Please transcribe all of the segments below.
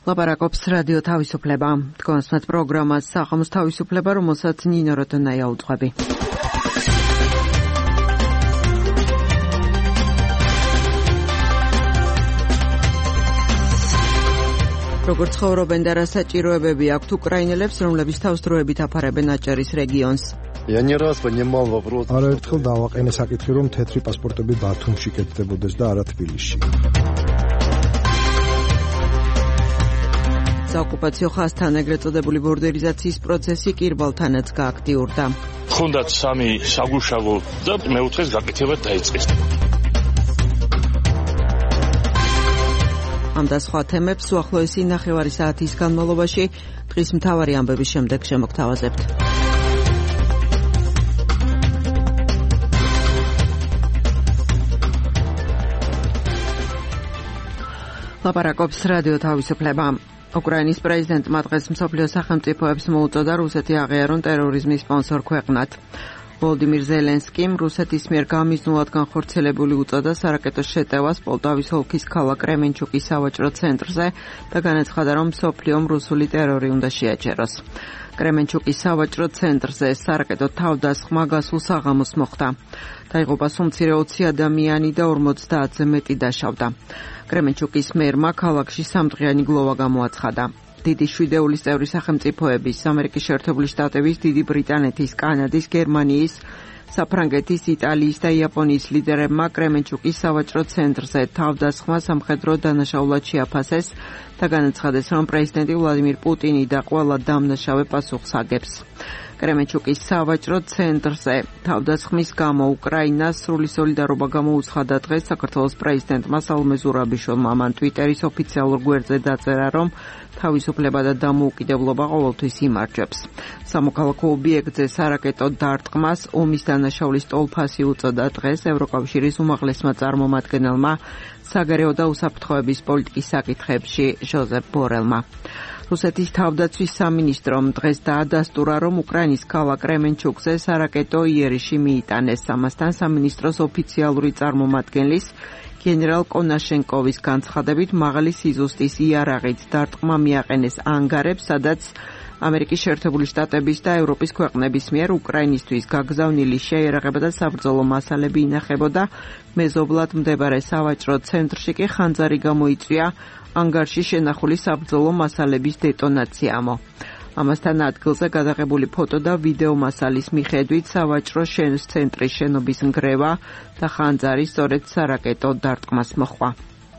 ლაპარაკობს რადიო თავისუფლება. თქვენს პროგრამას საღამოს თავისუფლება, რომელსაც ნინო როტონაია უძღვები. როგორც ცხოვრობენ და რა საჭიროებები აქვთ უკრაინელებს, რომლებიც თავსდროებით აფარებენ აჭარის რეგიონს. არაერთხელ დავაყენე საკითხი, რომ თეთრი პასპორტები ბათუმში კეთდებოდეს და არა თბილისში. საოკუპაციო ხაზთან ეგრეთ წოდებული ბორდერიზაციის პროცესი კირბალთანაც გააქტიურდა. ხუნდათ სამი საგუშაგო და მეოთხეს გაკეთება დაიწყეს. ამ და სხვა თემებს უახლოესი ნახევარი საათის განმავლობაში დღის მთავარი ამბების შემდეგ შემოგთავაზებთ. ლაპარაკობს რადიო თავისუფლება. უკრაინის პრეზიდენტმა დღეს მსოფლიო სახელმწიფოებს მოუწოდა რუსეთი აღიარონ ტერორიზმის სპონსორ ქვეყნად. ვოლოდიმირ ზელენსკიმ რუსეთის მიერ გამიზნულად განხორციელებული უწოდა სარაკეტო შეტევას პოლტავის ოლქის ქალაქ კრემენჩუკის სავაჭრო ცენტრზე და განაცხადა, რომ მსოფლიომ რუსული ტერორი უნდა შეაჩეროს. კრემენჩუკის სავაჭრო ცენტრზე სარაკეტო თავდასხმა გასულ საღამოს მოხდა. დაიღუპა სულ მცირე 20 ადამიანი და 50-ზე მეტი დაშავდა. კრემენჩუკის მერმა ქალაქში სამდღიანი გლოვა გამოაცხადა. დიდი შვიდეულის წევრი სახელმწიფოების, ამერიკის შეერთებული შტატების, დიდი ბრიტანეთის, კანადის, გერმანიის, საფრანგეთის, იტალიის და იაპონიის ლიდერებმა კრემენჩუკის სავაჭრო ცენტრზე თავდასხმა სამხედრო დანაშაულად შეაფასეს და განაცხადეს, რომ პრეზიდენტი ვლადიმირ პუტინი და ყველა დამნაშავე პასუხს აგებს. კრემენჩუკის სავაჭრო ცენტრზე თავდასხმის გამო უკრაინას სრული სოლიდარობა გამოუცხადა დღეს საქართველოს პრეზიდენტმა სალომე ზურაბიშვილმა. მან ტვიტერის ოფიციალურ გვერდზე დაწერა, რომ თავისუფლება და დამოუკიდებლობა ყოველთვის იმარჯვებს. სამოქალაქო ობიექტზე სარაკეტო დარტყმას ომის დანაშაულის ტოლფასი უწოდა დღეს ევროკავშირის უმაღლესმა წარმომადგენელმა საგარეო და უსაფრთხოების პოლიტიკის საკითხებში ჟოზეფ ბორელმა. რუსეთის თავდაცვის სამინისტრომ დღეს დაადასტურა, რომ უკრაინის ქალაქ კრემენჩუკზე სარაკეტო იერიში მიიტანეს. ამასთან სამინისტროს ოფიციალური წარმომადგენლის გენერალ კონაშენკოვის განცხადებით მაღალი სიზუსტის იარაღით დარტყმა მიაყენეს ანგარებს, სადაც ამერიკის შეერთებული შტატების და ევროპის ქვეყნების მიერ უკრაინისთვის გაგზავნილი შეიარაღება და საბრძოლო მასალები ინახებოდა. მეზობლად მდებარე სავაჭრო ცენტრში კი ხანძარი გამოიწვია ანგარში შენახული საბრძოლო მასალების დეტონაციამო. ამასთან ადგილზე გადაღებული ფოტო და ვიდეო მასალის მიხედვით სავაჭრო ცენტრის შენობის ნგრევა და ხანძარი სწორედ სარაკეტო დარტყმას მოჰყვა.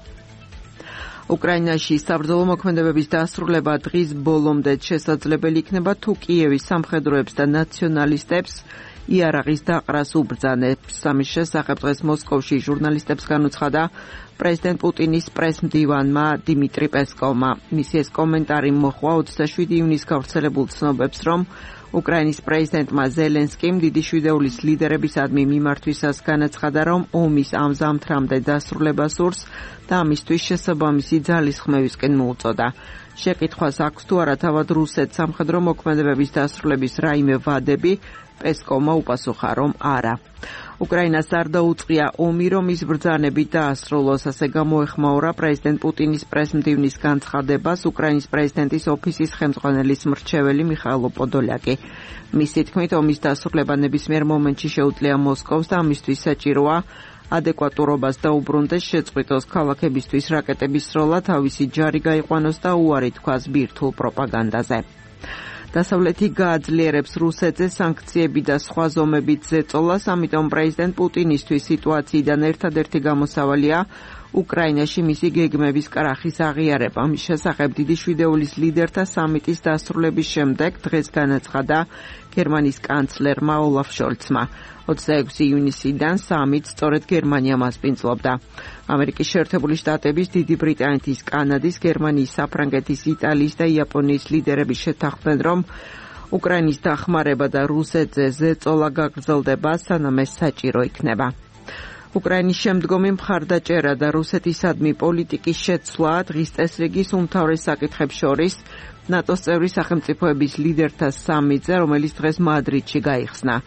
უკრაინაში საბრძოლო მოქმედებების დასრულება დღის ბოლომდე შესაძლებელი იქნება, თუ კიევის სამხედროებს და ნაციონალისტებს იარაღის დაყრას უბრძანებს. ამის შესახებ დღეს მოსკოვში ჟურნალისტებს განუცხადა პრეზიდენტ პუტინის პრესმდივანმა დიმიტრი პესკოვმა. მისი ეს კომენტარი მოჰყვა 27 ივნის გავრცელებულ ცნობებს, რომ უკრაინის პრეზიდენტმა ზელენსკიმ დიდი შვიდეულის ლიდერებისადმი მიმართვისას განაცხადა, რომ ომის ამ ზამთრამდე დასრულება სურს და ამისთვის შესაბამისი ძალისხმევისკენ მოუწოდა. შეკითხვას აქვს თუ არა თავად რუსეთს სამხედრო მოქმედებების დასრულების რაიმე ვადები, პესკოვმა უპასუხა, რომ არა. უკრაინას არ დაუწყია ომი, რომ ის ბრძანები დაასრულოს, ასე გამოეხმაურა პრეზიდენტ პუტინის პრესმდივნის განცხადებას უკრაინის პრეზიდენტის ოფისის ხელმძღვანელის მრჩეველი მიხაილო პოდოლაკი. მისი თქმით, ომის დასრულება ნებისმიერ მომენტში შეუძლია მოსკოვს და ამისთვის საჭიროა ადეკვატურობას დაუბრუნდეს, შეწყვიტოს ქალაქებისთვის რაკეტების სროლა, თავისი ჯარი გაიყვანოს და უარი თქვას ბირთვულ პროპაგანდაზე. დასავლეთი გააძლიერებს რუსეთზე სანქციები და სხვა ზომებით ზეწოლას, ამიტომ პრეზიდენტ პუტინისთვის სიტუაციიდან ერთადერთი გამოსავალია უკრაინაში მისი გეგმების კრახის აღიარება. ამის შესახებ დიდი შვიდეულის ლიდერთა სამიტის დასრულების შემდეგ დღეს განაცხადა გერმანიის კანცლერმა ოლაფ შოლცმა. 26 ივნისიდან სამიტს სწორედ გერმანია მასპინძლობდა. ამერიკის შეერთებული შტატების, დიდი ბრიტანეთის, კანადის, გერმანიის, საფრანგეთის, იტალიის და იაპონიის ლიდერები შეთანხმდნენ, რომ უკრაინის დახმარება და რუსეთზე ზეწოლა გაგრძელდება, სანამ ეს საჭირო იქნება. უკრაინის შემდგომი მხარდაჭერა და რუსეთისადმი პოლიტიკის შეცვლა დღის წესრიგის უმთავრეს საკითხებს შორის ნატოს წევრი სახელმწიფოების ლიდერთა სამიტზე, რომელიც დღეს მადრიდში გაიხსნა.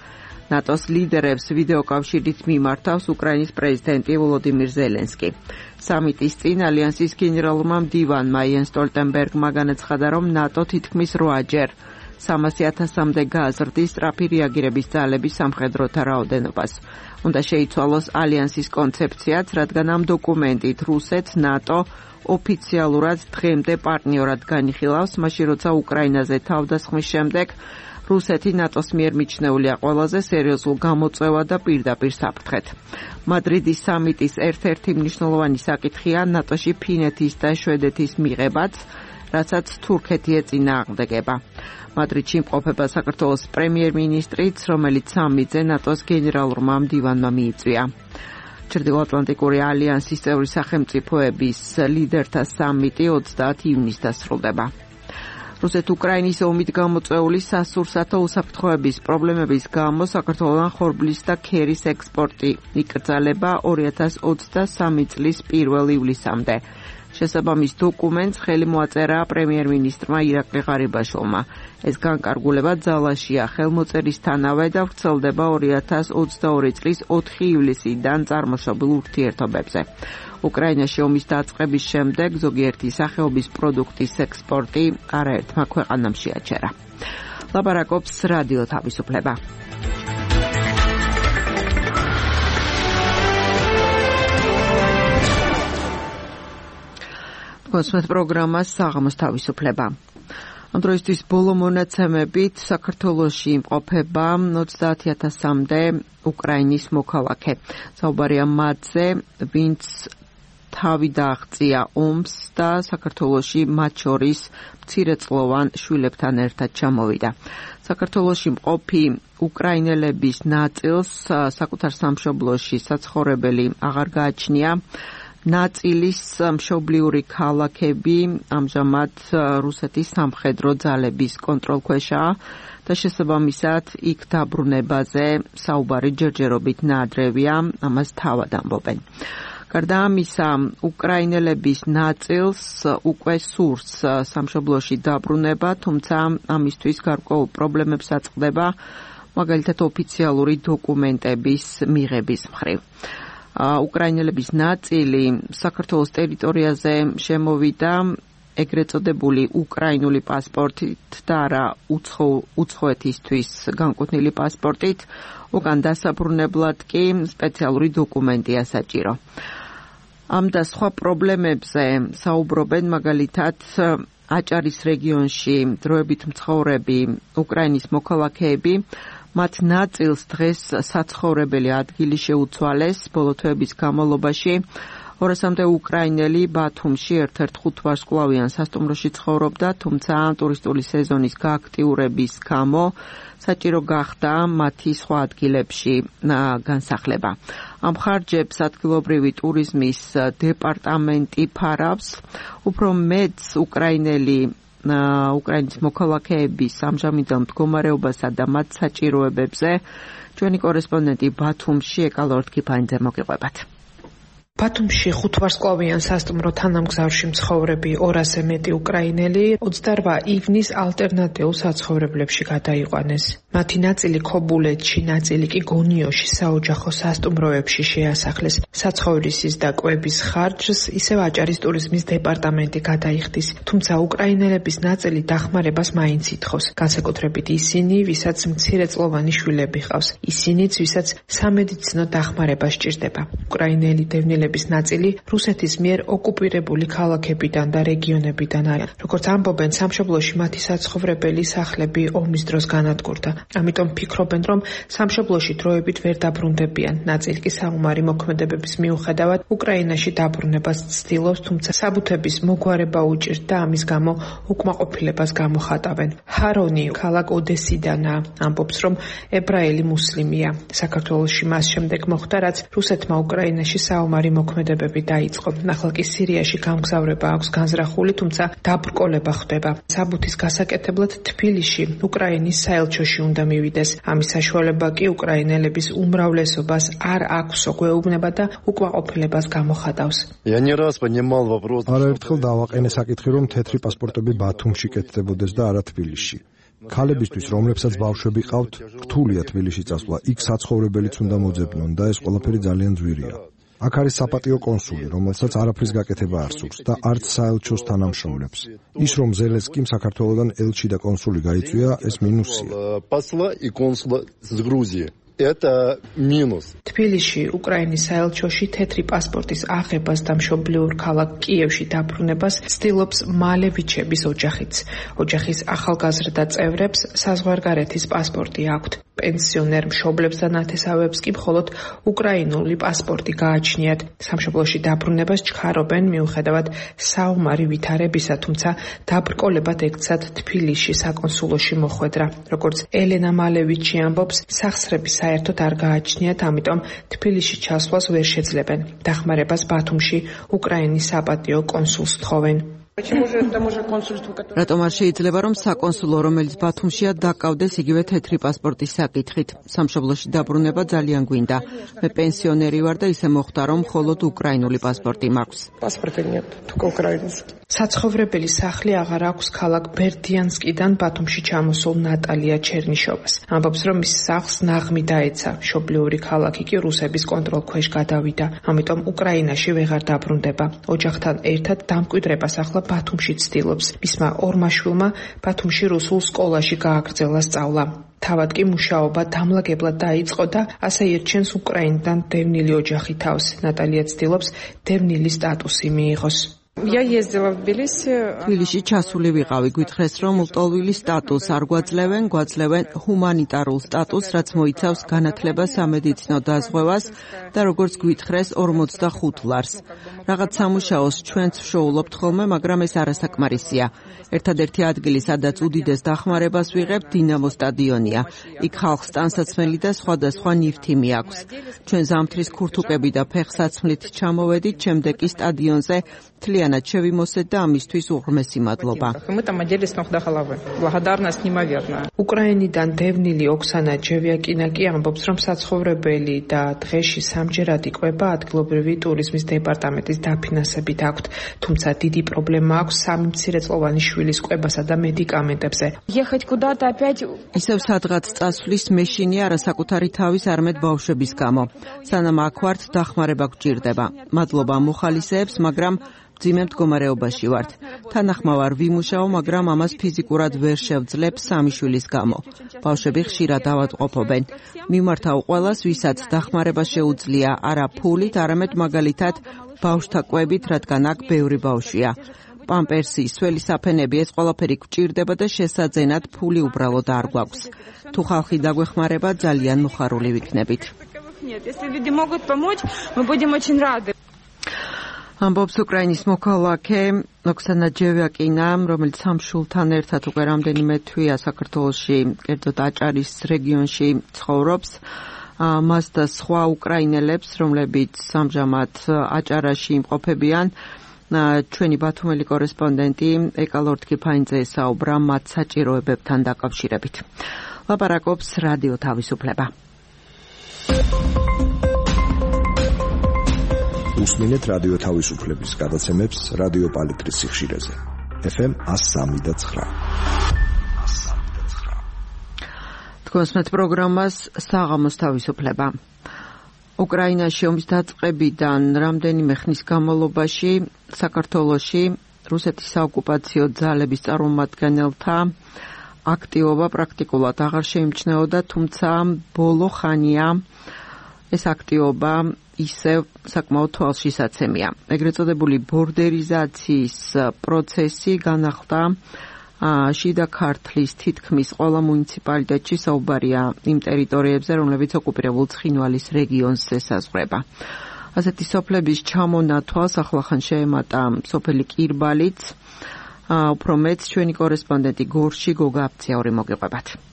ნატოს ლიდერებს ვიდეოკავშირით მიმართავს უკრაინის პრეზიდენტი ვოლოდიმირ ზელენსკი. სამიტის წინ ალიანსის გენერალურმა მდივანმა იენს სტოლტენბერგმა განაცხადა, რომ ნატო თითქმის 8-ჯერ 300,000-მდე გააზრდის სწრაფი რეაგირების ძალების სამხედროთა რაოდენობას. უნდა შეიცვალოს ალიანსის კონცეფციაც, რადგან ამ დოკუმენტით რუსეთს ნატო ოფიციალურად დღემდე პარტნიორად განიხილავს, მაშინ როცა უკრაინაზე თავდასხმის შემდეგ რუსეთი ნატოს მიერ მიჩნეულია ყველაზე სერიოზულ გამოწვევად და პირდაპირ საფრთხედ. მადრიდის სამიტის ერთ-ერთი მნიშვნელოვანი საკითხია ნატოში ფინეთის და შვედეთის მიღებაც, რასაც თურქეთი ეწინააღმდეგება. მადრიდში იმყოფება საქართველოს პრემიერ-მინისტრიც, რომელიც სამიტზე ნატოს გენერალურმა მდივანმა მიიწვია. ჩრდილოატლანტიკური ალიანსის წევრი სახელმწიფოების ლიდერთა სამიტი 30 ივნისს დასრულდება. რუსეთ-უკრაინის ომით გამოწვეული სასურსათო უსაფრთხოების პრობლემების გამო საქართველოდან ხორბლის და ქერის ექსპორტი იკრძალება 2023 წლის 1 ივლისამდე. შესაბამის დოკუმენტს ხელი მოაწერა პრემიერ-მინისტრმა ირაკლი ღარიბაშვილმა. ეს განკარგულება ძალაშია ხელმოწერისთანავე და ვრცელდება 2022 წლის 4 ივლისიდან წარმოშობილ ურთიერთობებზე. უკრაინაში ომის დაწყების შემდეგ ზოგიერთი სახეობის პროდუქტის ექსპორტი არაერთმა ქვეყანამ შეაჩერა. ლაპარაკობს რადიო თავისუფლება. კონსმეთ პროგრამას საღამოს თავისუფლება. ამ დროისთვის ბოლო მონაცემებით საქართველოში იმყოფება 30,000-მდე უკრაინის მოქალაქე. საუბარია მათზე, ვინც თავი დააღწია ომს და საქართველოში მათ შორის მცირეწლოვან შვილებთან ერთად ჩამოვიდა. საქართველოში მყოფი უკრაინელების ნაწილს საკუთარ სამშობლოში საცხოვრებელი აღარ გააჩნია. ნაწილის მშობლიური ქალაქები ამჟამად რუსეთის სამხედრო ძალების კონტროლქვეშაა და შესაბამისად იქ დაბრუნებაზე საუბარი ჯერჯერობით ნაადრევია, ამას თავად ამბობენ. გარდა ამისა, უკრაინელების ნაწილს უკვე სურს სამშობლოში დაბრუნება, თუმცა ამისთვის გარკვეულ პრობლემებს აწყდება, მაგალითად ოფიციალური დოკუმენტების მიღების მხრივ. უკრაინელების ნაწილი საქართველოს ტერიტორიაზე შემოვიდა ეგრეთ წოდებული უკრაინული პასპორტით და არა უცხოეთისთვის განკუთვნილი პასპორტით, უკან დასაბრუნებლად კი სპეციალური დოკუმენტია საჭირო. ამ და სხვა პრობლემებზე საუბრობენ მაგალითად აჭარის რეგიონში დროებით მცხოვრები უკრაინის მოქალაქეები. მათ ნაწილს დღეს საცხოვრებელი ადგილი შეუცვალეს ბოლო თვეების განმავლობაში. 200-მდე უკრაინელი ბათუმში ერთ-ერთ 5 ვარსკვლავიან სასტუმროში ცხოვრობდა, თუმცა ტურისტული სეზონის გააქტიურების გამო საჭირო გახდა მათი სხვა ადგილებში განსახლება. ამ ხარჯებს ადგილობრივი ტურიზმის დეპარტამენტი ფარავს. უფრო მეც უკრაინის მოქალაქეების ამჟამინდელ მდგომარეობასა და მათ საჭიროებებზე ჩვენი კორესპონდენტი ბათუმში ეკალორდ ქიფანიძე მოგიყვებათ. ბათუმში 5 ვარსკვლავიან სასტუმრო თანამგზავრში მცხოვრები 200-ზე მეტი უკრაინელი 28 ივნის ალტერნატიულ საცხოვრებლებში გადაიყვანეს. მათი ნაწილი ქობულეთში, ნაწილი კი გონიოში საოჯახო სასტუმროებში შეასახლეს. საცხოვრისის და კვების ხარჯს ისევ აჭარის ტურიზმის დეპარტამენტი გადაიხდის, თუმცა უკრაინელების ნაწილი დახმარებას მაინც ითხოვს. განსაკუთრებით ისინი, ვისაც მცირეწლოვანი შვილები ჰყავს. ისინიც, ვისაც სამედიცინო დახმარება სჭირდება. უკრაინელი დევნილების ნაწილი რუსეთის მიერ ოკუპირებული ქალაქებიდან და რეგიონებიდან არის. როგორც ამბობენ, სამშობლოში მათი საცხოვრებელი სახლები ომის დროს განადგურდა. ამიტომ ფიქრობენ, რომ სამშობლოში დროებით ვერ დაბრუნდებიან. ნაწილი კი საომარი მოქმედებების მიუხედავად უკრაინაში დაბრუნებას ცდილობს, თუმცა საბუთების მოგვარება უჭირთ და ამის გამო უკმაყოფილებას გამოხატავენ. ჰარონი ქალაქ ოდესიდანაა, ამბობს, რომ ებრაელი მუსლიმია. საქართველოში მას შემდეგ მოხდა, რაც რუსეთმა უკრაინაში საომარი მოქმედებები დაიწყო. ახლა კი სირიაში გამგზავრება აქვს განზრახული, თუმცა დაბრკოლება ხდება. საბუთის გასაკეთებლად თბილისში უკრაინის საელჩოში უნდა მივიდეს. ამის საშუალება კი უკრაინელების უმრავლესობას არ აქვს, გვეუბნება და უკმაყოფილებას გამოხატავს. არაერთხელ დავაყენე საკითხი, რომ თეთრი პასპორტები ბათუმში კეთდებოდეს და არა თბილისში. ქალებისთვის, რომლებსაც ბავშვები ყავთ, რთულია თბილისში წასვლა. იქ საცხოვრებელიც უნდა მოძებნონ და ეს ყველაფერი ძალიან ძვირია. აქ არის საპატიო კონსული, რომელსაც არაფრის გაკეთება არ სურს და არც საელჩოს თანამშრომლებს. ის რომ ზელენსკიმ საქართველოდან ელჩი და კონსული გაიწვია, ეს მინუსია. Посла и консула с Грузии. Это минус. თბილისში, უკრაინის საელჩოში თეთრი პასპორტის აღებას და მშობლიურ ქალაქ კიევში დაბრუნებას ცდილობს მალევიჩების ოჯახიც. ოჯახის ახალგაზრდა წევრებს საზღვარგარეთის პასპორტი აქვთ. პენსიონერ მშობლებს და ნათესავებს კი მხოლოდ უკრაინული პასპორტი გააჩნიათ. სამშობლოში დაბრუნებას ჩქარობენ მიუხედავად საომარი ვითარებისა, თუმცა დაბრკოლებად ექცათ თბილისში საკონსულოში მოხვედრა. როგორც ელენა მალევიჩი ამბობს, სახსრები საერთოდ არ გააჩნიათ, ამიტომ თბილისში ჩასვლას ვერ შეძლებენ. დახმარებას ბათუმში უკრაინის საპატიო კონსულს თხოვენ. რატომ არ შეიძლება რომ საკონსულო, რომელიც ბათუმშია, დაკავდეს იგივე თეთრი პასპორტის საკითხით? სამშობლოში დაბრუნება ძალიან გვინდა. მე პენსიონერი ვარ და ისე მოხდა რომ მხოლოდ უკრაინული პასპორტი მაქვს. საცხოვრებელი სახლი აღარ აქვს ქალაქ ბერდიანსკიდან ბათუმში ჩამოსულ ნატალია ჩერნიშოვას. ამბობს, რომ მის სახლს ნაღმი დაეცა. მშობლიური ქალაქი კი რუსების კონტროლქვეშ გადავიდა. ამიტომ უკრაინაში ვეღარ დაბრუნდება. ოჯახთან ერთად დამკვიდრებას ახლა ბათუმში ცდილობს. მისმა ორმა შვილმა ბათუმში რუსულ სკოლაში გააგრძელა სწავლა. თავად კი მუშაობა დამლაგებლად დაიწყო და ასე ირჩენს უკრაინიდან დევნილი ოჯახი თავს. ნატალია ცდილობს დევნილი სტატუსი მიიღოს. თბილისში ჩასული ვიყავი, გითხრეს რომ ლტოლვილის სტატუსს არ გვაძლევენ, გვაძლევენ ჰუმანიტარულ სტატუსს, რაც მოიცავს განათლებას, სამედიცინო დაზღვევას და როგორც გითხრეს 45 ლარს. რაღაც სამუშაოს ჩვენც ვშოულობთ ხოლმე, მაგრამ ეს არასაკმარისია. ერთადერთი ადგილი, სადაც უდიდეს დახმარებას ვიღებთ, დინამო სტადიონია. იქ ხალხს ტანსაცმელი და სხვადასხვა ნივთიმი აქვს. ჩვენ ზამთრის ქურთუკები და ფეხსაცმლით ჩამოვედით, შემდეგ კი სტადიონზე მთლიანად შევიმოსეთ და ამისთვის უღრმესი მადლობა. უკრაინიდან დევნილი ოქსანა ჯევიაკინა კი ამბობს, რომ საცხოვრებელი და დღეში სამჯერად იკვება ადგილობრივი ტურიზმის დეპარტამენტის დაფინანსებით აქვთ, თუმცა დიდი პრობლემა აქვს სამი მცირეწლოვანი შვილის კვებასა და მედიკამენტებზე. ისევ სადღაც წასვლის მეშინია არასაკუთარი თავის არამედ ბავშვების გამო. სანამ აქ ვართ, დახმარება გვჭირდება. მადლობა მოხალისეებს, მაგრამ ძიმე მდგომარეობაში ვართ. თანახმავარ ვიმუშაო, მაგრამ ამას ფიზიკურად ვერ შევძლებ სამი შვილის გამო. ბავშვები ხშირად ავადმყოფობენ. მიმართავ ყველას, ვისაც დახმარება შეუძლია, არა ფულით, არამედ მაგალითად ბავშვთა კვებით, რადგან აქ ბევრი ბავშვია. პამპერსი, სველი საფენები, ეს ყველაფერი გვჭირდება და შესაძენად ფული უბრალოდ არ გვაქვს. თუ ხალხი დაგვეხმარება, ძალიან მოხარული ვიქნებით. ამბობს უკრაინის მოქალაქე ოქსანა ჯევიაკინა, რომელიც სამშვილთან ერთად უკვე რამდენიმე თვეა საქართველოში, კერძოდ აჭარის რეგიონში ცხოვრობს. მას და სხვა უკრაინელებს, რომლებიც ამჟამად აჭარაში იმყოფებიან, ჩვენი ბათუმელი კორესპონდენტი ეკალორდ კიფაინძე ესაუბრა მათ საჭიროებებთან დაკავშირებით. ლაპარაკობს რადიო თავისუფლება. უსმინეთ რადიო თავისუფლების გადაცემებს რადიო პალიტრის სიხშირეზე. FM 103.9. თქვენს პროგრამას საღამოს თავისუფლება. უკრაინაში ომის დაწყებიდან რამდენიმე ხნის განმავლობაში საქართველოში რუსეთის საოკუპაციო ძალების წარმომადგენელთა აქტივობა პრაქტიკულად აღარ შეიმჩნეოდა, თუმცა ბოლო ხანია ეს აქტივობა ისევ საკმაოდ თვალშისაცემია. ეგრეთ წოდებული ბორდერიზაციის პროცესი განახლდა შიდა ქართლის თითქმის ყველა მუნიციპალიტეტში, საუბარია იმ ტერიტორიებზე, რომლებიც ოკუპირებულ ცხინვალის რეგიონს ესაზღვრება. ასეთი სოფლების ჩამონათვალს ახლახან შეემატა სოფელი კირბალიც, უფრო მეც ჩვენი კორესპონდენტი გორში გოგა აფციაური მოგიყვებათ.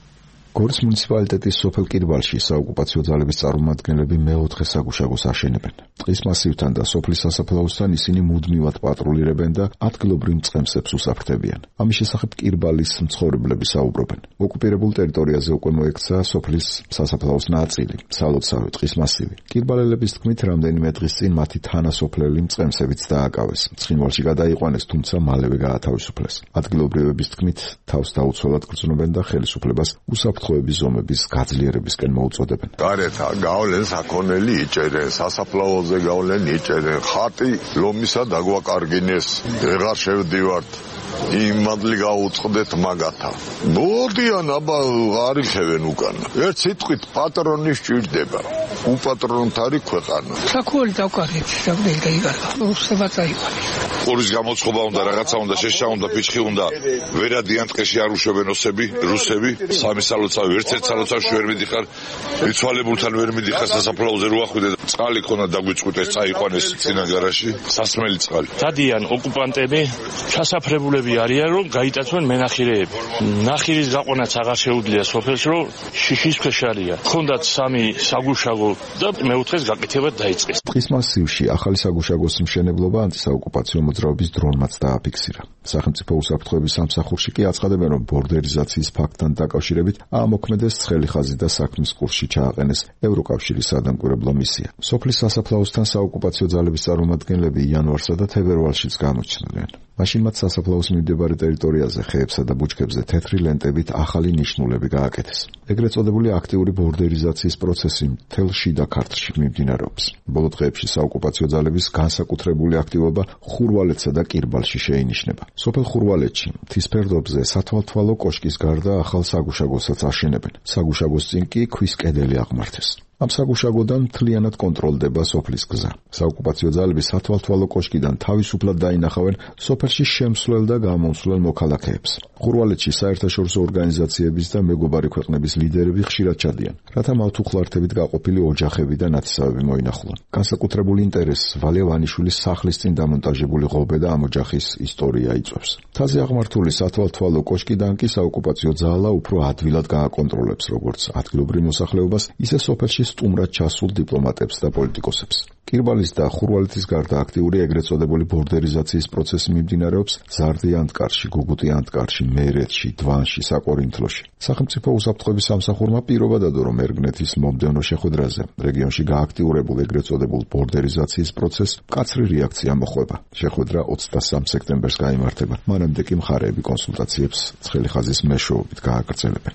გორის მუნიციპალიტეტის სოფელ კირბალში საოკუპაციო ძალების წარმომადგენლები მეოთხე საგუშაგოს აშენებენ. ტყის მასივთან და სოფლის სასაფლაოსთან ისინი მუდმივად პატრულირებენ და ადგილობრივ მწყემსებს უსაფრთხებიან. ამის შესახებ კირბალის მცხოვრებლები საუბრობენ. ოკუპირებულ ტერიტორიაზე უკვე მოექცა სოფლის სასაფლაოს ნაწილი, სალოცავი ტყის მასივი. კირბალელების თქმით, რამდენიმე დღის წინ მათი თანასოფლელი მწყემსებიც დააკავეს. ცხინვალში გადაიყვანეს, თუმცა მალევე გაათავისუფლეს. ადგილობრივების თქმით, თავს დაუცველად გრძნობენ და ხელისუფლებას უსაფრთხოების ზომების გაძლიერებისკენ მოუწოდებენ. გარეთ გავლენ საქონელი იჭერენ, სასაფლაოზე გავლენ იჭერენ, ხატი ლომისა დაგვაკარგინეს, ვეღარ შევდივართ. იმადლი გაუწყდეთ მაგათა. მოდიან აბა არიხევენ უკან. ერთ სიტყვით პატრონი სჭირდება. უპატრონთ არის ქვეყანა. საქონელი დავკარგეთ, რამდენი გაიგარდა. უსებაც აიყვანეს. ყურის გამოწყობა უნდა, რაღაცა უნდა, შეშა უნდა, ფიჩხი უნდა. ვერადიან ტყეში არ უშვებენ ოსები, რუსები. სამი სალოცავი, ერთ-ერთ სალოცავში ვერ მიდიხარ. მიცვალებულთან ვერ მიდიხარ სასაფლაოზე რო ახვიდე. წყალი ქონა დაგვიწყვიტეს, წაიყვანეს წინაგარაში, სასმელი წყალი. დადიან ოკუპანტები, ჩასაფრებულები არიან, რომ გაიტაცვენ მენახირეები. ნახირის გაყვანაც აღარ შეუძლია სოფელს, რომ შიშის ქვეშარია. ხონდათ სამი საგუშაგო და მეოთხეს გაკეთება დაიწყეს. ტყის მასივში ახალი საგუშაგოს მშენებლობა ანტისაოკუპაციო მოძრაობის დრონმაც დააფიქსირა. სახელმწიფო უსაფრთხოების სამსახურში კი აცხადებენ, რომ ბორდერიზაციის ფაქტთან დაკავშირებით აამოქმედეს ცხელი ხაზი და საქმის კურსში ჩააყენეს ევროკავშირის სადამკვირვებლო მისია. სოფლის სასაფლაოსთან საოკუპაციო ძალების წარმომადგენლები იანვარსა და თებერვალშიც გამოჩნდნენ. მაშინ მათ სასაფლაოს მიმდებარე ტერიტორიაზე ხეებსა და ბუჩქებზე თეთრი ლენტებით ახალი ნიშნულები გააკეთეს. ეგრეთ წოდებული აქტიური ბორდერიზაციის პროცესი მთელ შიდა ქართლში მიმდინარეობს. ბოლო დღეებში საოკუპაციო ძალების განსაკუთრებული აქტივობა ხურვალეთსა და კირბალში შეინიშნება. სოფელ ხურვალეთში მთის ფერდობზე სათვალთვალო კოშკის გარდა ახალ საგუშაგოსაც აშენებენ. საგუშაგოს წინ კი ქვის კედელი აღმართეს. ამ საგუშაგოდან მთლიანად კონტროლდება სოფლის გზა. საოკუპაციო ძალები სათვალთვალო კოშკიდან თავისუფლად დაინახავენ სოფელში შემსვლელ და გამოსვლელ მოქალაქეებს. ხურვალეთში საერთაშორისო ორგანიზაციების და მეგობარი ქვეყნების ლიდერები ხშირად ჩადიან, რათა მათ უხლართებით გაყოფილი ოჯახები და ნათესავები მოინახულონ. განსაკუთრებულ ინტერესს ვალია ვანიშვილის სახლის წინ დამონტაჟებული ღობე და ამ ოჯახის ისტორია იწვევს. მთაზე აღმართული სათვალთვალო კოშკიდან კი საოკუპაციო ძალა უფრო ადვილად გააკონტროლებს როგორც ადგილობრივ მოსახლეობას, ისე სოფელში სტუმრად ჩასულ დიპლომატებს და პოლიტიკოსებს. კირბალის და ხურვალეთის გარდა აქტიური ეგრეთ წოდებული ბორდერიზაციის პროცესი მიმდინარეობს ზარდი ანტკარში, გუგუტი ანტკარში, მერეთში, დვანში, საკორინთლოში. სახელმწიფო უსაფრთხოების სამსახურმა პირობა დადო, რომ ერგნეთის მომდევნო შეხვედრაზე რეგიონში გააქტიურებულ ეგრეთ წოდებულ ბორდერიზაციის პროცესს მკაცრი რეაქცია მოხვება. შეხვედრა 23 სექტემბერს გაიმართება. მანამდე კი მხარეები კონსულტაციებს ცხელი ხაზის მეშვეობით გააგრძელებენ.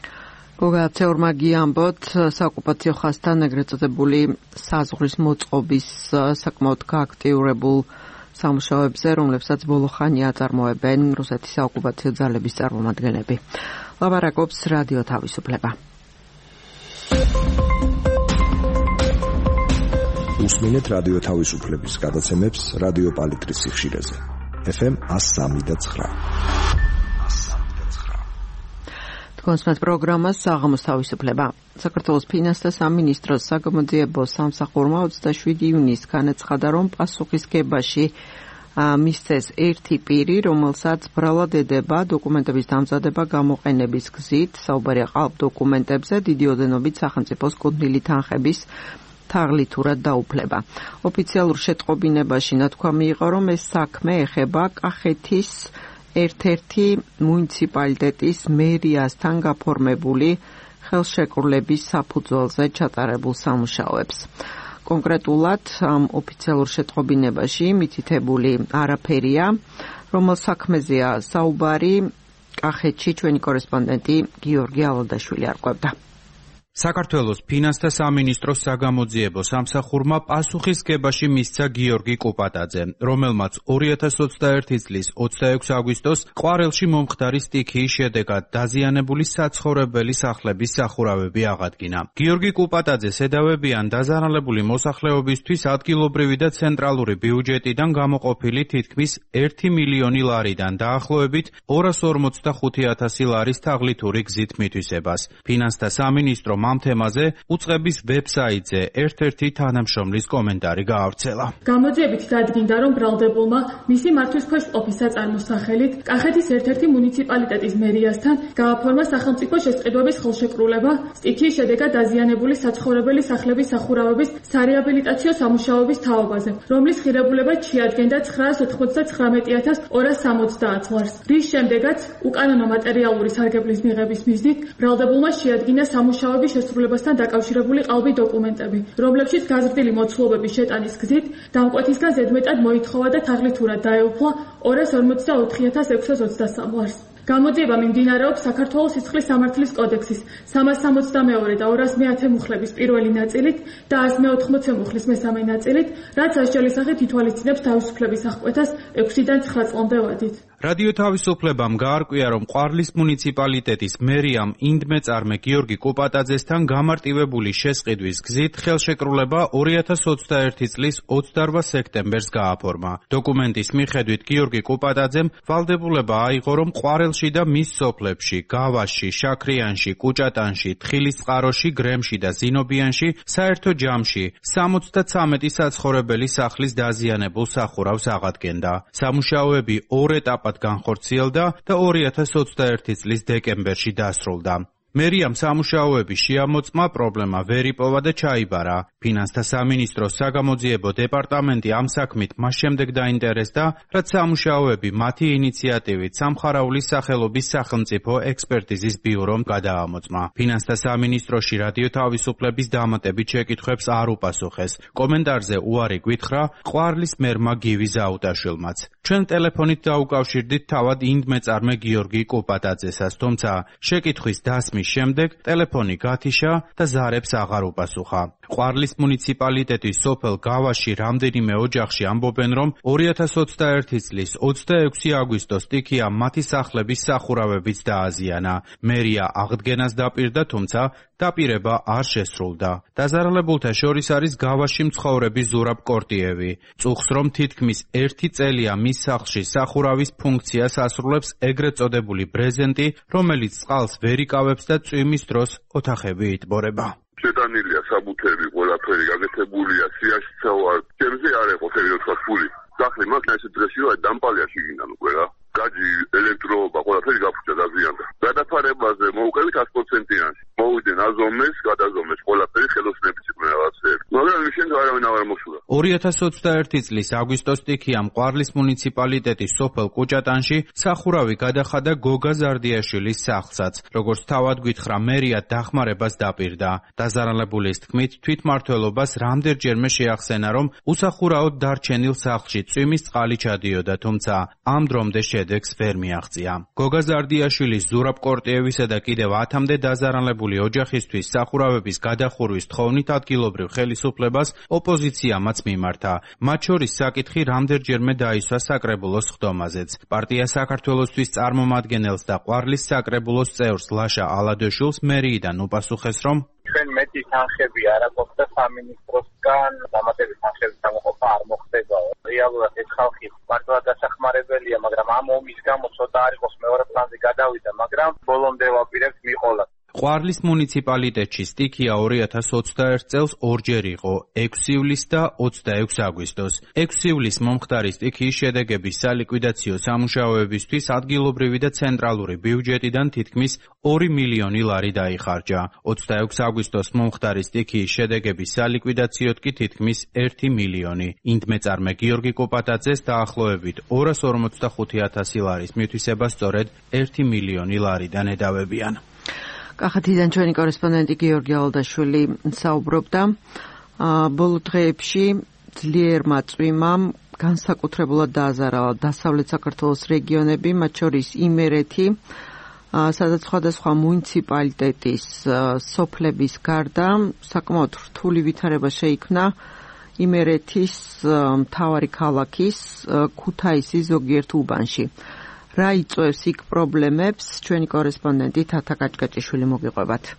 გოგაცეორმა გიამბოთ საოკუპაციო ხაზთან ეგრეთ წოდებული საზღვრის მოწყობის საკმაოდ გააქტიურებულ სამუშაოებზე, რომლებსაც ბოლო ხანია აწარმოებენ რუსეთის საოკუპაციო ძალების წარმომადგენლები. ლაპარაკობს რადიო თავისუფლება. უსმინეთ რადიო თავისუფლების გადაცემებს რადიო პალიტრის სიხშირეზე. FM 103.9. კონსმეთ პროგრამას საღამოს თავისუფლება. საქართველოს ფინანსთა სამინისტროს საგამოძიებო სამსახურმა 27 ივნისს განაცხადა, რომ პასუხისგებაში მისცეს ერთი პირი, რომელსაც ბრალად ედება დოკუმენტების დამზადება გამოყენების გზით, საუბარია ყალბ დოკუმენტებზე, დიდი ოდენობით სახელმწიფოს კუთვნილი თანხების თაღლითურად დაუფლება. ოფიციალურ შეტყობინებაში ნათქვამი იყო, რომ ეს საქმე ეხება კახეთის ერთ-ერთი მუნიციპალიტეტის მერიასთან გაფორმებული ხელშეკრულების საფუძველზე ჩატარებულ სამუშაოებს. კონკრეტულად ამ ოფიციალურ შეტყობინებაში მითითებული არაფერია, რომელ საქმეზეა საუბარი, კახეთში ჩვენი კორესპონდენტი გიორგი ალადაშვილი არკვევდა. საქართველოს ფინანსთა სამინისტროს საგამოძიებო სამსახურმა პასუხისგებაში მისცა გიორგი კუპატაძე, რომელმაც 2021 წლის 26 აგვისტოს ყვარელში მომხდარი სტიქიის შედეგად დაზიანებული საცხოვრებელი სახლების სახურავები აღადგინა. გიორგი კუპატაძე შედავებიან დაზარალებული მოსახლეობისთვის ადგილობრივი და ცენტრალური ბიუჯეტიდან გამოყოფილი თითქმის 1 მილიონი ლარიდან დაახლოებით 245,000 ლარის თაღლითური გზით მითვისებას. ფინანსთა სამინისტრო რომ ამ თემაზე უწყების ვებსაიტზე ერთ-ერთი თანამშრომლის კომენტარი გაავრცელა. გამოძიებით დადგინდა, რომ ბრალდებულმა მისი მართვის ქვეშ ყოფის საწარმოს სახელით კახეთის ერთ-ერთი მუნიციპალიტეტის მერიასთან გააფორმა სახელმწიფო შესყიდვების ხელშეკრულება სტიქიის შედეგად დაზიანებული საცხოვრებელი სახლების სახურავების სარეაბილიტაციო სამუშაოების თაობაზე, რომლის ღირებულება შეადგენდა 999,270 ლარს. რის შემდეგაც უკანონო მატერიალური სარგებლის მიღების მიზნით ბრალდებულმა შეადგინა სამუშაოების შესრულებასთან დაკავშირებული ყალბი დოკუმენტები, რომლებშიც გაზრდილი მოცულობების შეტანის გზით დამკვეთისგან ზედმეტად მოითხოვა და თაღლითურად დაეუფლა 244,623 ლარს. გამოძიება მიმდინარეობს საქართველოს სიცხლის სამართლის კოდექსის 362 და 210 მუხლების პირველი ნაწილით და 180 მუხლის მესამე ნაწილით, რაც ასჯელის სახით ითვალისწინებს თავისუფლების აღკვეთას 6-დან 9 წლამდე ვადით. რადიო თავისუფლებამ გაარკვია, რომ ყვარლის მუნიციპალიტეტის მერიამ ინდმეწარმე გიორგი კუპატაძესთან გამარტივებული შესყიდვის გზით ხელშეკრულება 2021 წლის 28 სექტემბერს გააფორმა. დოკუმენტის მიხედვით გიორგი კუპატაძემ ვალდებულება აიღო, რომ ყვარელში და მის სოფლებში, გავაში, შაქრიანში, კუჭატანში, თხილისწყაროში, გრემში და ზინობიანში საერთო ჯამში 73 საცხოვრებელი სახლის დაზიანებულ სახურავს აღადგენდა. სამუშაოები ორ ეტაპად განხორციელდა და 2021 წლის დეკემბერში დასრულდა. მერიამ სამუშაოების შეამოწმა პრობლემა ვერ იპოვა და ჩაიბარა. ფინანსთა სამინისტროს საგამოძიებო დეპარტამენტი ამ საქმით მას შემდეგ დაინტერესდა, რაც სამუშაოები მათი ინიციატივით სამხარაულის სახელობის სახელმწიფო ექსპერტიზის ბიურომ გადაამოწმა. ფინანსთა სამინისტროში რადიო თავისუფლების დამატებით შეკითხვებს არ უპასუხეს. კომენტარზე უარი გვითხრა ყვარლის მერმა გივი ზაუტაშვილმაც. ჩვენ ტელეფონით დაუკავშირდით თავად ინდმეწარმე გიორგი კუპატაძესას, თუმცა შეკითხვის დასმის შემდეგ ტელეფონი გათიშა და ზარებს აღარ უპასუხა. ყვარლის მუნიციპალიტეტის სოფელ გავაში რამდენიმე ოჯახში ამბობენ, რომ 2021 წლის 26 აგვისტოს სტიქიამ მათი სახლების სახურავებიც დააზიანა. მერია აღდგენას დაპირდა, თუმცა დაპირება არ შესრულდა. დაზარალებულთა შორის არის გავაში მცხოვრები ზურაბ კორტიევი. წუხს, რომ თითქმის 1 წელია მის სახლში სახურავის ფუნქციას ასრულებს ეგრეთ წოდებული ბრეზენტი, რომელიც წყალს ვერ იკავებს და წვიმის დროს ოთახები იტბორება. შეტანილია საბუთები, ყველაფერი გაკეთებულია, სიაშიცა ვარ. ჩემზე არ ეყო თელიოთხა ფული. სახლი მას ესე დღეში ვარ დამპალია შიგნიდან უკვე რა. გაჯი, ელექტროობა, ყველაფერი გაფუჭდა დაზიანდა. გადაფარებაზე მოვუყევით 100%-იანში. მოვიდნენ აზომეს, გადაზომეს ყველაფერი ხელოსნების იყვნენ რაღაცეები. მაგრამ მაშინ არავინ არ მოსულა. 2021 წლის აგვისტოს სტიქიამ ყვარლის მუნიციპალიტეტის სოფელ კუჭატანში სახურავი გადახადა გოგა ზარდიაშვილის სახლსაც. როგორც თავად გვითხრა, მერია დახმარებას დაპირდა. დაზარალებულის თქმით, თვითმმართველობას რამდენჯერმე შეახსენა, რომ უსახურაოდ დარჩენილ სახლში წვიმის წყალი ჩადიოდა, თუმცა ამ დრომდე შედეგს ვერ მიაღწია. გოგა ზარდიაშვილის, ზურაბ კორტიევისა და კიდევ 10-მდე დაზარალებული ოჯახისთვის სახურავების გადახურვის თხოვნით ადგილობრივ ხელისუფლებას ოპოზიციამაც მიმართა. მათ შორის საკითხი რამდენჯერმე დაისვა საკრებულოს ხდომაზეც. პარტია საქართველოსთვის წარმომადგენელს და ყვარლის საკრებულოს წევრს ლაშა ალადოშვილს მერიიდან უპასუხეს, რომ ჩვენ მეტი თანხები არ აქვს და სამინისტროსგან დამატებით თანხების გამოყოფა არ მოხდებაო. რეალურად ეს ხალხი მართლაც დასახმარებელია, მაგრამ ამ ომის გამო ცოტა არ იყოს მეორე პლანზე გადავიდა, მაგრამ ბოლომდე ვაპირებთ მიყოლა. ყვარლის მუნიციპალიტეტში სტიქია 2021 წელს ორჯერ იყო, 6 ივლისს და 26 აგვისტოს. 6 ივლისს მომხდარი სტიქიის შედეგების სალიკვიდაციო სამუშაოებისთვის ადგილობრივი და ცენტრალური ბიუჯეტიდან თითქმის 2 მილიონი ლარი დაიხარჯა. 26 აგვისტოს მომხდარი სტიქიის შედეგების სალიკვიდაციოდ კი თითქმის 1 მილიონი. ინდმეწარმე გიორგი კუპატაძეს დაახლოებით 245,000 ლარის მითვისება სწორედ 1 მილიონი ლარიდან ედავებიან. კახეთიდან ჩვენი კორესპონდენტი გიორგი ალდაშვილი საუბრობდა. ბოლო დღეებში ძლიერმა წვიმამ განსაკუთრებულად დააზარალა დასავლეთ საქართველოს რეგიონები, მათ შორის იმერეთი, სადაც სხვადასხვა მუნიციპალიტეტის სოფლების გარდა საკმაოდ რთული ვითარება შეიქმნა იმერეთის მთავარი ქალაქის ქუთაისის ზოგიერთ უბანში. რა იწვევს იქ პრობლემებს, ჩვენი კორესპონდენტი თათა კაჭკაჭიშვილი მოგიყვებათ.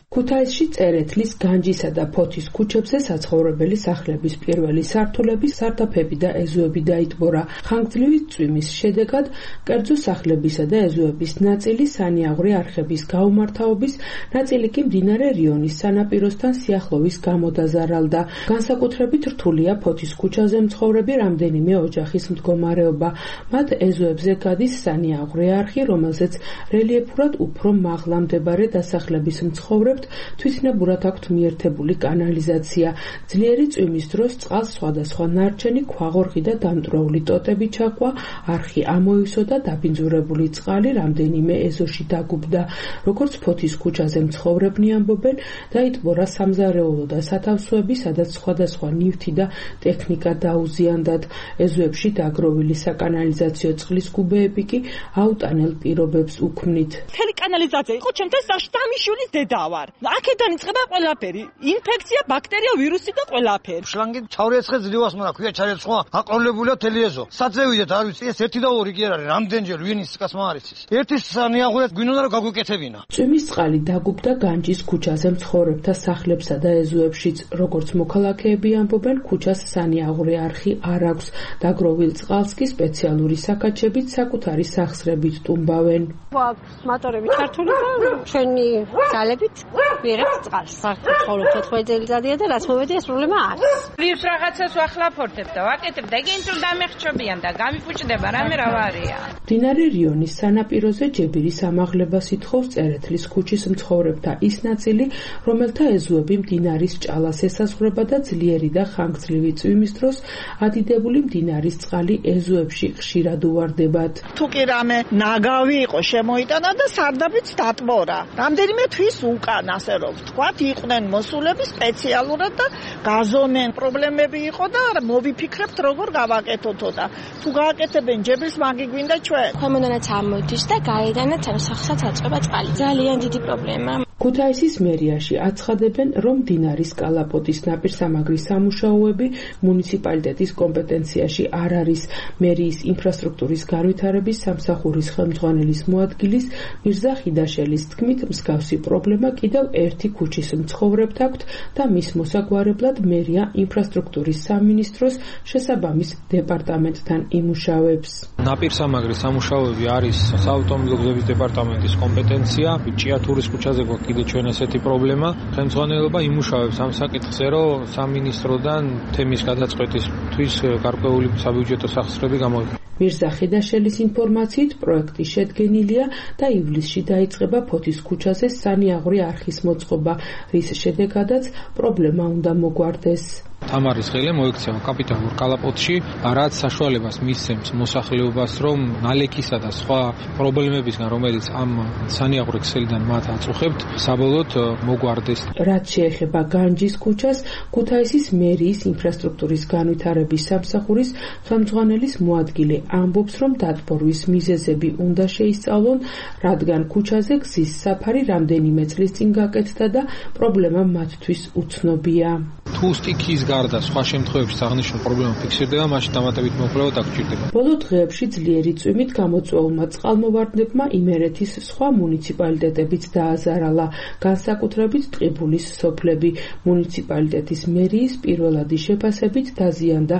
ქუთაისში წერეთლის, განჯისა და ფოთის ქუჩებზე საცხოვრებელი სახლების პირველი სართულების სარდაფები და ეზოები დაიტბორა. ხანგრძლივი წვიმის შედეგად კერძო სახლებისა და ეზოების ნაწილი სანიაღვრე არხების გაუმართავობის, ნაწილი კი მდინარე რიონის სანაპიროსთან სიახლოვის გამო დაზარალდა. განსაკუთრებით რთულია ფოთის ქუჩაზე მცხოვრები რამდენიმე ოჯახის მდგომარეობა. მათ ეზოებზე გადის სანიაღვრე არხი, რომელზეც რელიეფურად უფრო მაღლა მდებარე დასახლების მცხოვრებთ თვითნებურად აქვთ მიერთებული კანალიზაცია. ძლიერი წვიმის დროს წყალს სხვადასხვა ნარჩენი, ქვაღორღი და დამტვრეული ტოტები ჩაყვა, არხი ამოივსო და დაბინძურებული წყალი რამდენიმე ეზოში დაგუბდა. როგორც ფოთის ქუჩაზე მცხოვრებნი ამბობენ, დაიტბორა სამზარეულო და სათავსოები, სადაც სხვადასხვა ნივთი და ტექნიკა დაუზიანდათ. ეზოებში დაგროვილი საკანალიზაციო წყლის კუბეები კი აუტანელ პირობებს უქმნით. მთელი კანალიზაცია იყო ჩემთან სახლში და მიშვილის დედა ვარ. აქედან იწყება ყველაფერი. ინფექცია, ბაქტერია, ვირუსი და ყველაფერი. შლანგი ჩავრიცხე ძლივას მარა, ქვია ჩარეცხვა, აყოლებულია თელი ეზო. საწევიდეთ, არ ვიცი, ეს 1 და 2 კი არ არის, რამდენჯერ ვინის კაცმა არ იცის. ერთი სანიაღვრე გვინდა რომ გაგვიკეთებინა. წვიმის წყალი დაგუბდა განჯის ქუჩაზე მცხოვრებთა სახლებსა და ეზოებშიც. როგორც მოქალაქეები ამბობენ, ქუჩას სანიაღვრე არხი არ აქვს. დაგროვილ წყალს კი სპეციალური საკაჩებით საკუთარი სახსრებით ტუმბავენ. აქვს მატორები ჩართული და ჩვენი ძალებით ვიღებთ წყალს. საქართველოს 4 წელიწადია და რაც მოვედი ეს პრობლემა არის. ვირს რაღაცას ვახლაფორდებ და ვაკეთებ და ეგენ თუ დამეხჩობიან და გამიფუჭდება რამე რავარია. მდინარე რიონის სანაპიროზე ჯებირის ამაღლებას ითხოვს წერეთლის ქუჩის მცხოვრებთა ის ნაწილი, რომელთა ეზოები მდინარის ჭალას ესაზღვრება და ძლიერი და ხანგრძლივი წვიმის დროს ადიდებული მდინარის წყალი ეზოებში ხშირად უვარდებათ. თუ კი რამე ნაგავი იყო შემოიტანა და სარდაფიც დატბორა. რამდენიმე თვის უკან ასე რომ ვთქვათ, იყვნენ მოსულები სპეციალურად და გაზომენ. პრობლემები იყო და მოვიფიქრებთ როგორ გავაკეთოთო და თუ გააკეთებენ ჯებრის მაგი გვინდა ჩვენ. ქვემოდანაც ამოდის და გარედანაც სახსაც აწובה წყალი. ძალიან დიდი პრობლემა. ქუთაისის მერიაში აცხადებენ, რომ მდინარის კალაპოტის ნაპირსამაგრის სამუშაოები მუნიციპალიტეტის კომპეტენციაში არ არის. მერიის ინფრასტრუქტურის განვითარების სამსახურის ხელმძღვანელის მოადგილის მირზა ხიდაშელის თქმით, მსგავსი პრობლემა კიდევ ერთი ქუჩის მცხოვრებთ აქვთ და მის მოსაგვარებლად მერია ინფრასტრუქტურის სამინისტროს შესაბამის დეპარტამენტთან იმუშავებს. ნაპირსამაგრის სამუშაოები არის საავტომობილო გზების დეპარტამენტის კომპეტენცია. ჭიათურის ქუჩაზე გვაქვს კიდე ჩვენ ესეთი პრობლემა. ხელმძღვანელობა იმუშავებს ამ საკითხზე, რომ სამინისტროდან თემის გადაწყვეტისთვის გარკვეული საბიუჯეტო სახსრები გამოიყენოს. მირზა ხიდაშელის ინფორმაციით პროექტი შედგენილია და ივლისში დაიწყება ფოთის ქუჩაზე სანიაღვრე არხის მოწყობა, რის შედეგადაც პრობლემა უნდა მოგვარდეს. თამარის ღელე მოექცევა კაპიტალურ კალაპოტში, რაც საშუალებას მისცემს მოსახლეობას, რომ ნალექისა და სხვა პრობლემებისგან, რომელიც ამ სანიაღვრე ქსელიდან მათ აწუხებთ, საბოლოოდ მოგვარდეს. რაც შეეხება განჯის ქუჩას, ქუთაისის მერიის ინფრასტრუქტურის განვითარების სამსახურის ხელმძღვანელის მოადგილე ამბობს, რომ დატბორვის მიზეზები უნდა შეისწავლონ, რადგან ქუჩაზე გზის საფარი რამდენიმე წლის წინ გაკეთდა და პრობლემა მათთვის უცნობია. თუ სტიქის გარდა სხვა შემთხვევებში აღნიშნულ პრობლემა ფიქსირდება, მაშინ დამატებით მოკვლევა დაგჭირდება. ბოლო დღეებში ძლიერი წვიმით გამოწვეულმა წყალმოვარდნებმა იმერეთის სხვა მუნიციპალიტეტებიც დააზარალა, განსაკუთრებით ტყიბულის სოფლები. მუნიციპალიტეტის მერიის პირველადი შეფასებით დაზიანდა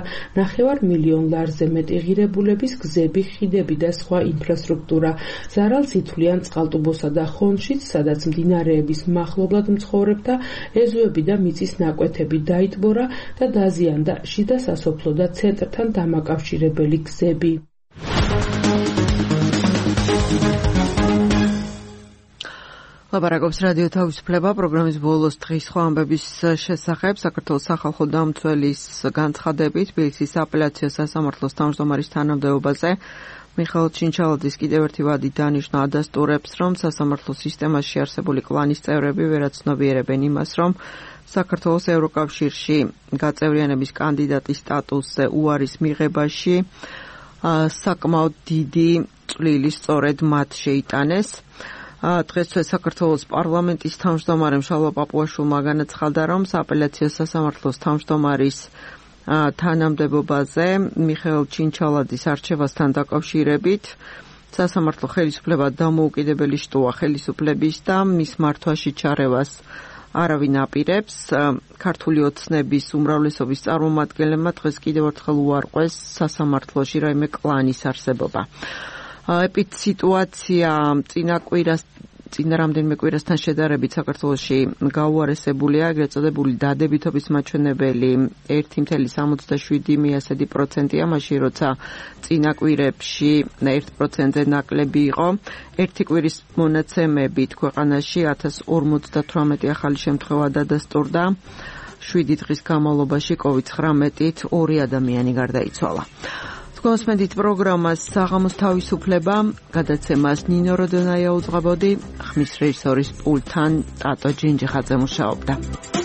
9 მილიონ ლარზე მეტი ღირებულების გზები, ხიდები და სხვა ინფრასტრუქტურა. ზარალს ითვლიან წყალტუბოსა და ხონშიც, სადაც მდინარეების მახლობლად მცხოვრებთა ეზოები და მიწის ნაკვეთები დაიტბორა და დაზიანდა შიდა სასოფლო და ცენტრთან დამაკავშირებელი გზები. ლაპარაკობს რადიო თავისუფლება პროგრამის ბოლოს დღის სხვა ამბების შესახებ. საქართველოს სახალხო დამცველის განცხადებით თბილისის აპელაციო სასამართლოს თავმჯდომარის თანამდებობაზე მიხეილ ჩინჩალაძის კიდევ ერთი ვადი დანიშნა ადასტურებს, რომ სასამართლო სისტემაში არსებული კლანის წევრები ვერაცნობიერებენ იმას, რომ საქართველოს ევროკავშირში გაწევრიანების კანდიდატის სტატუსზე უარის მიღებაში საკმაოდ დიდი წვლილი სწორედ მათ შეიტანეს. დღესვე საქართველოს პარლამენტის თავმჯდომარემ შალვა პაპუაშვილმა განაცხადა, რომ სააპელაციო სასამართლოს თავმჯდომარის თანამდებობაზე მიხეილ ჩინჩალაძის არჩევასთან დაკავშირებით სასამართლო ხელისუფლება დამოუკიდებელი შტოა ხელისუფლების და მის მართვაში ჩარევას არავინ აპირებს. ქართული ოცნების უმრავლესობის წარმომადგენლებმა დღეს კიდევ ერთხელ უარყვეს სასამართლოში რაიმე კლანის არსებობა. ეპიდსიტუაცია წინა რამდენიმე კვირასთან შედარებით საქართველოში გაუარესებულია, ეგრეთ წოდებული დადებითობის მაჩვენებელი 1.77%-ია, მაშინ როცა წინა კვირებში 1%-ზე ნაკლები იყო. ერთი კვირის მონაცემებით ქვეყანაში 1058 ახალი შემთხვევა დადასტურდა. 7 დღის განმავლობაში COVID-19-ით 2 ადამიანი გარდაიცვალა. გოსმენდით პროგრამას საღამოს თავისუფლება, გადაცემას ნინო როდონაია უძღვებოდი, ხმის რეჟისორის პულტთან ტატო ჯინჯიხაძე მუშაობდა.